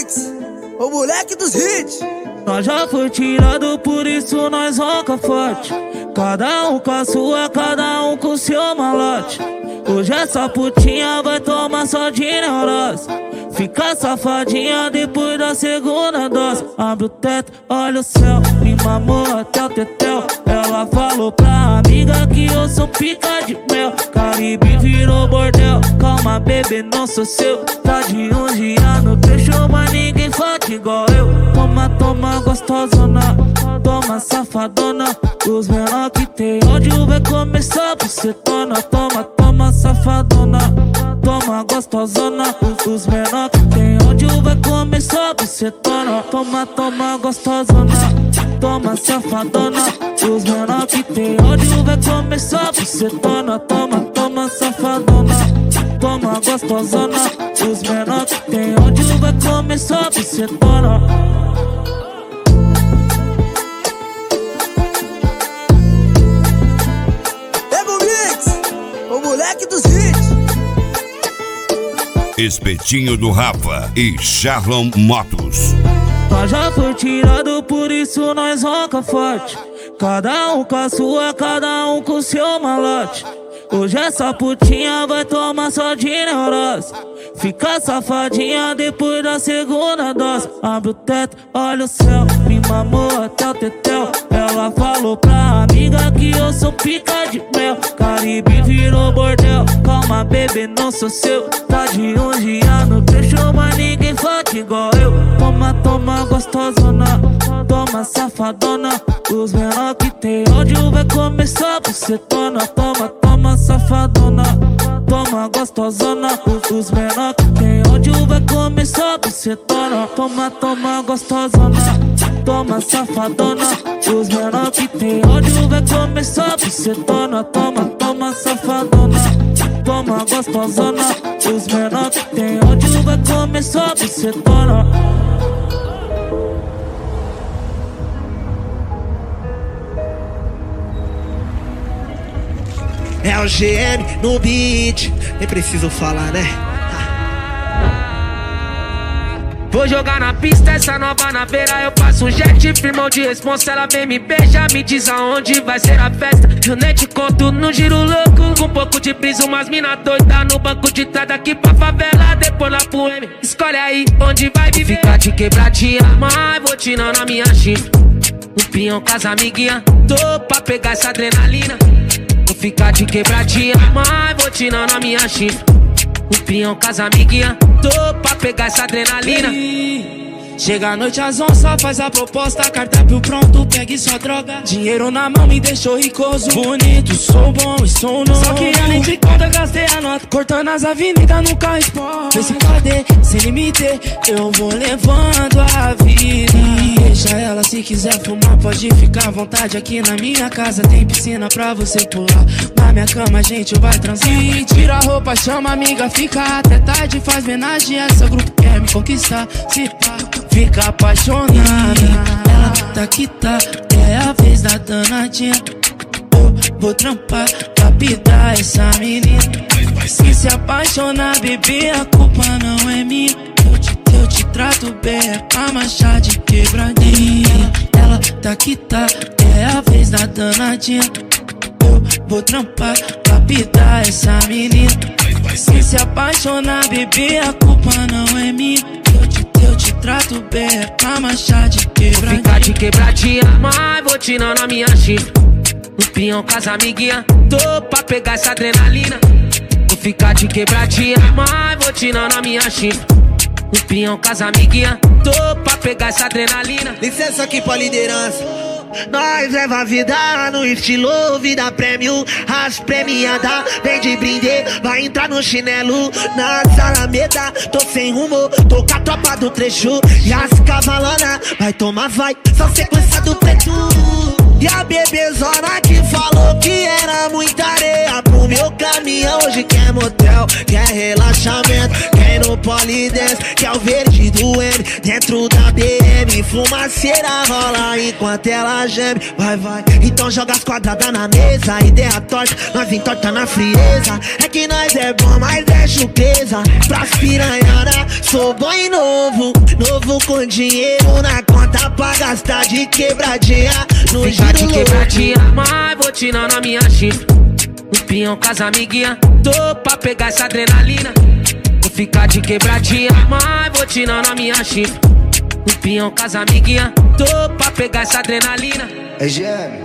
Mix, o moleque dos hits. Nós já foi tirado, por isso nós ronca forte. Cada um com a sua, cada um com o seu malote. Hoje essa putinha vai tomar só de neurose. Fica safadinha depois da segunda dose. Abre o teto, olha o céu, me mamou até o tetel. Ela falou pra amiga que eu sou pica de mel. Caribe virou bordel, calma bebê, não sou seu. Tá de um dia no trecho, mas ninguém fode igual eu. Toma, toma gostosona, toma safadona. Os menor que tem ódio vai começar por setona. Toma, toma safadona, toma gostosona. Os menor que tem ódio vai começar por setona. Toma, toma gostosona, toma safadona. Os menor que tem ódio vai começar por setona. Toma, toma safadona, toma gostosona. Os menor que tem ódio vai começar por setona. Moleque dos hits. Espetinho do Rafa e Charlon Motos. Nós já foi tirado, por isso nós ronca forte. Cada um com a sua, cada um com o seu malote. Hoje essa putinha vai tomar só de neurose. Fica safadinha depois da segunda dose. Abre o teto, olha o céu, me mamou até o tetel. Ela falou pra amiga que eu sou pica de mel. Caribe virou bordel, calma bebê, não sou seu. Tá de um dia no trecho, mas ninguém fode igual eu. Toma, toma gostosona, toma safadona. Os menor que tem ódio vai começar por setona. Toma, toma safadona, toma gostosona. Os menor que tem ódio vai começar por setona. Toma, toma gostosona, toma safadona. Os menor que tem ódio vai começar por setona. Toma, toma safadona, toma gostosona. Os menor que tem ódio vai começar por setona. É o GM no beat, nem preciso falar, né? Vou jogar na pista, essa nova na beira. Eu passo um jet, firmão de responsa. Ela vem me beija, me diz aonde vai ser a festa. Eu nem te conto no giro louco, com um pouco de brisa, umas mina doida no banco de trás. Daqui pra favela, depois lá pro M. Escolhe aí onde vai viver. Vou ficar de quebradinha, mas vou tirando a minha chifre. Um pinhão com as amiguinha, tô pra pegar essa adrenalina. Vou ficar de quebradinha, mas vou tirando a minha chifre. Um pinhão com as amiguinha, tô pra pegar essa adrenalina. Chega a noite às 11, só faz a proposta. Cardápio pronto, pegue sua droga. Dinheiro na mão me deixou ricoso. Bonito, sou bom e sou novo. Só que além de conta, gastei a nota. Cortando as avenidas no carro esporte. Vê se cadê, sem limite, eu vou levando a vida. Deixa ela, se quiser fumar, pode ficar à vontade. Aqui na minha casa tem piscina pra você pular. Na minha cama a gente vai transar. E tira a roupa, chama a amiga, fica até tarde. Faz homenagem, essa grupo quer me conquistar. Se pá, fica apaixonada. Ela tá que tá, é a vez da danadinha. Eu vou trampar, lapidar essa menina. Se apaixonar, bebê, a culpa não é minha. Eu te trato bem, é pra manchar de quebradinha. Ela tá que tá, é a vez da danadinha. Eu vou trampar, lapidar essa menina. Se apaixonar, bebê, a culpa não é minha. Eu te trato bem, é pra manchar de quebradinha. Vou ficar de quebradinha, mas vou tirando a minha chifre. Um pinhão com as amiguinha, tô pra pegar essa adrenalina. Vou ficar de quebradinha, mas vou tirando a minha chifre. Um pinhão com as amiguinha, tô pra pegar essa adrenalina. Licença aqui pra liderança. Nós leva a vida no estilo vida premium. As premiadas vem de brinde, vai entrar no chinelo. Na Alameda, tô sem rumo, tô com a tropa do trecho. E as cavalona, vai tomar vai, só sequência do preto. E a bebezona que falou que era muita areia pro meu caminhão. Hoje quer motel, quer relaxamento, quer ir no polidense, quer o verde do M. Dentro da BM, fumaceira rola enquanto ela geme. Vai, vai, então joga as quadradas na mesa. Ideia torta, nós entorta na frieza. É que nós é bom, mas é chupeza. Pras piranhada, sou bom e novo. Novo com dinheiro na conta pra gastar de quebradinha. No ficar de quebradinha, mas vou tirar na minha chifre. No pinhão com as amiguinha, tô pra pegar essa adrenalina. Vou ficar de quebradinha, mas vou tirar na minha chifre. No pinhão com as amiguinha, tô pra pegar essa adrenalina. É gêmeo.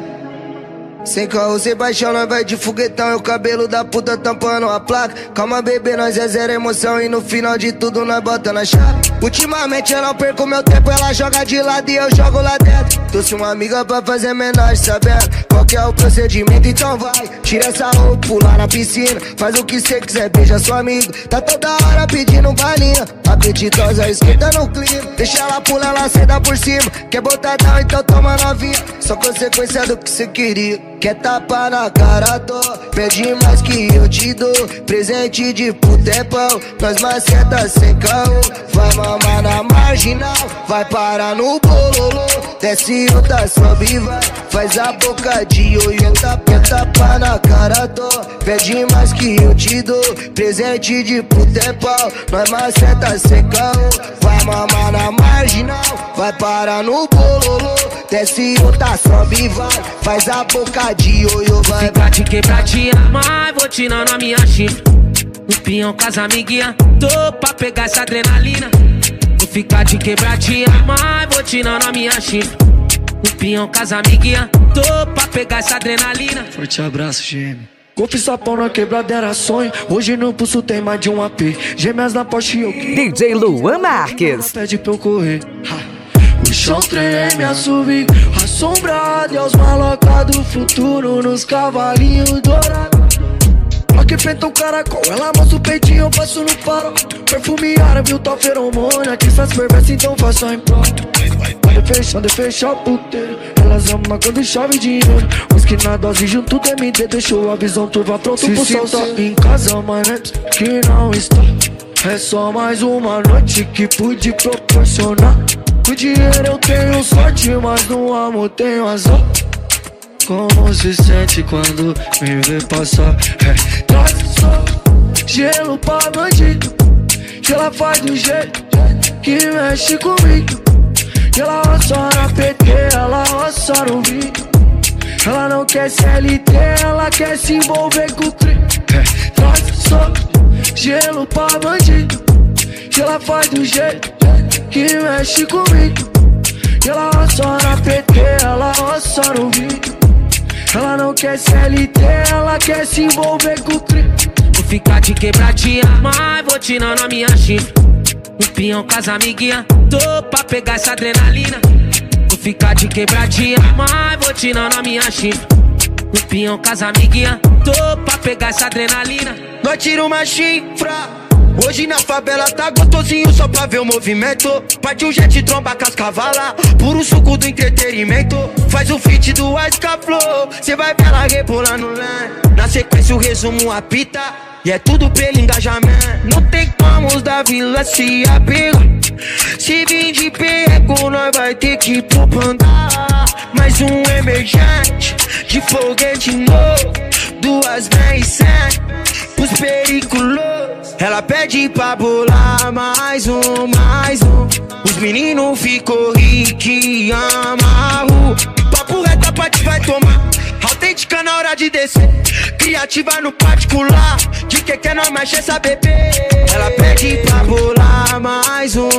Sem carro, sem paixão, nós vai de foguetão. E o cabelo da puta tampando a placa. Calma, bebê, nós é zero emoção. E no final de tudo nós bota na chave. Ultimamente eu não perco meu tempo. Ela joga de lado e eu jogo lá dentro. Trouxe uma amiga pra fazer menor, sabendo qual que é o procedimento. Então vai, tira essa roupa, pula na piscina. Faz o que cê quiser, beija seu amigo. Tá toda hora pedindo balinha. Apetitosa, esquenta no clima. Deixa ela pular, ela senta por cima. Quer botadão, então toma novinha. Só consequência do que cê queria. Quer tapa na cara, tô. Pede mais que eu te dou. Presente de puta é pão. Nós maceta sem carro. Vai mamar na marginal. Vai parar no bololô. Desce outra, sobe e vai. Faz a boca de ioiô. Quer tapa na cara, tô. Pede mais que eu te dou. Presente de puta é pau. Nós maceta sem carro. Vai mamar na marginal. Vai parar no bololô. Desce outra, sobe e vai. Faz a boca de ioiô, vai. Ficar de quebradinha, mas vou tirar na minha chifre. No pinhão com as amiguinha, tô pra pegar essa adrenalina. Vou ficar de quebradinha, mas vou tirar na minha chifre. No pinhão com as amiguinha, tô pra pegar essa adrenalina. Forte abraço, gêmeo. Golpe sapão na quebrada era sonho. Hoje no pulso tem mais de um AP. Gêmeas na Porsche eu que DJ Luan Marques. Pede pra eu correr. O chão treme, assovio assombrado. E aos malocas do futuro nos cavalinhos dourados. Aqui frente o caracol, ela mostra o peitinho, eu passo no farol. Perfume árabe, o tal feromônio. Aqui faz perversa, então faço em prol. Quando fecha o puteiro, elas amam quando chove dinheiro. Whisky na dose junto do MD, deixou a visão turva pronto pro sol. Tá em casa, mas antes que não está. É só mais uma noite que pude proporcionar. O dinheiro eu tenho sorte, mas no amor tenho azar. Como se sente quando me vê passar? Traz só gelo pra bandido. Que ela faz do jeito que mexe comigo. Que ela roça na PT, ela roça no vídeo. Ela não quer CLT, ela quer se envolver com o crime. Traz só gelo pra bandido. Que ela faz do jeito que mexe comigo. Que ela roça na PT, ela roça no vídeo. Ela não quer CLT, ela quer se envolver com o crime. Vou ficar de quebradinha, mas vou tirar na minha chifre. No pinhão com as amiguinha, tô pra pegar essa adrenalina. Vou ficar de quebradinha, mas vou tirar na minha chifre. No pinhão com as amiguinha, tô pra pegar essa adrenalina. Nós tira uma chifra. Hoje na favela tá gostosinho só pra ver o movimento. Parte um jet tromba com as cavalas. Puro suco do entretenimento. Faz o feat do Ice Flow. Cê vai ver ela rebolando lá. Na sequência o resumo apita. E é tudo pelo engajamento. Não tem como os da vila se apegar. Se vir de perreco nós vai ter que propandar. Mais um emergente de foguete novo. 2,7 os periculosos. Ela pede pra bolar mais um. Os meninos ficou rico e amarro. Papo reto, a parte vai tomar. Autêntica na hora de descer. Criativa no particular. De que nós mexe essa bebê. Ela pede pra bolar mais um.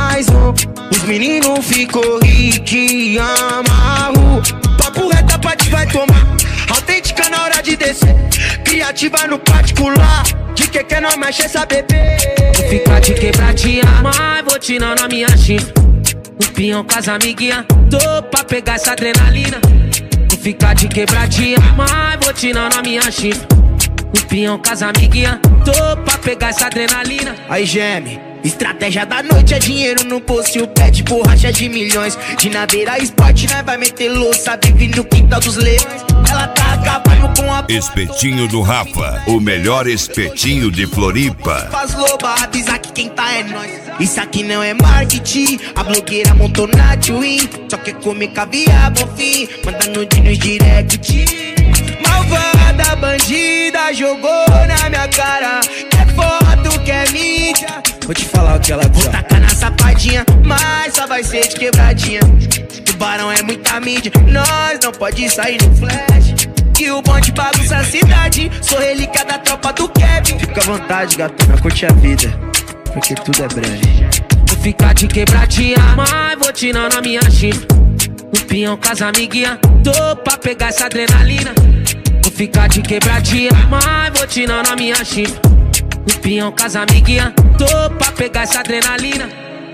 Os meninos ficou rico e amarro. Papo reto, a parte vai tomar. Autêntica na hora de descer. Criativa no particular. De que nós mexe essa bebê. Vou ficar de quebradinha, mas vou tirar na minha chifre. No pinhão com as amiguinha, tô pra pegar essa adrenalina. Vou ficar de quebradinha, mas vou tirar na minha chifre. No pinhão com as amiguinha, tô pra pegar essa adrenalina. Aí geme, Estratégia da noite é dinheiro no bolso e o pé de borracha de milhões. De Naveira Esporte, nós vai meter louça, vive no quintal dos leões. Ela tá acabando com a... Espetinho do Rafa, o melhor espetinho de Floripa. Faz loba, avisa que quem tá é nós. Isso aqui não é marketing, a blogueira montou na Twin. Só quer comer caviar, bonfim, manda nude nos direct. Malvada, bandida, jogou na minha cara. É foto que é mídia. Vou te falar o que ela diz. Vou tacar na sapadinha, mas só vai ser de quebradinha. Tubarão é muita mídia, nós não pode sair no flash. Que o bonde bagunça a cidade, sou relíquia da tropa do Kevin. Fica à vontade, gatona, curte a vida, porque tudo é breve. Vou ficar de quebradinha, mas vou tirar na minha chifre. No pinhão com as amiguinhas, tô pra pegar essa adrenalina. Vou ficar de quebradinha, mas vou tirar na minha chifre. No pinhão com as amiguinhas, tô pra pegar essa adrenalina.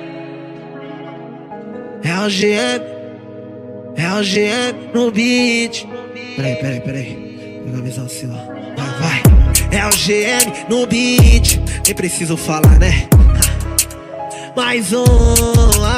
É o GM no beat. Peraí. Pega a visão assim, ó. Vai. É o GM no beat. Nem preciso falar, né? Mais um.